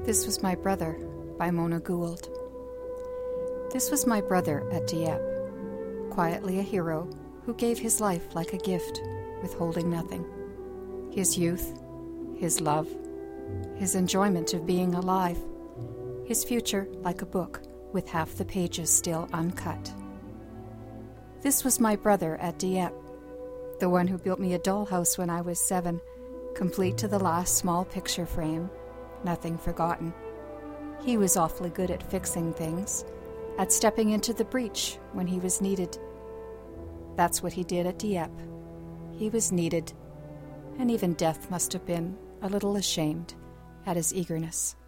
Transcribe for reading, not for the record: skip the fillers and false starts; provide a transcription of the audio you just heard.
This Was My Brother by Mona Gould. This was my brother at Dieppe, quietly a hero who gave his life like a gift, withholding nothing. His youth, his love, his enjoyment of being alive, his future like a book with half the pages still uncut. This was my brother at Dieppe, the one who built me a dollhouse when I was 7, complete to the last small picture frame, nothing forgotten. He was awfully good at fixing things, at stepping into the breach when he was needed. That's what he did at Dieppe. He was needed, and even death must have been a little ashamed at his eagerness.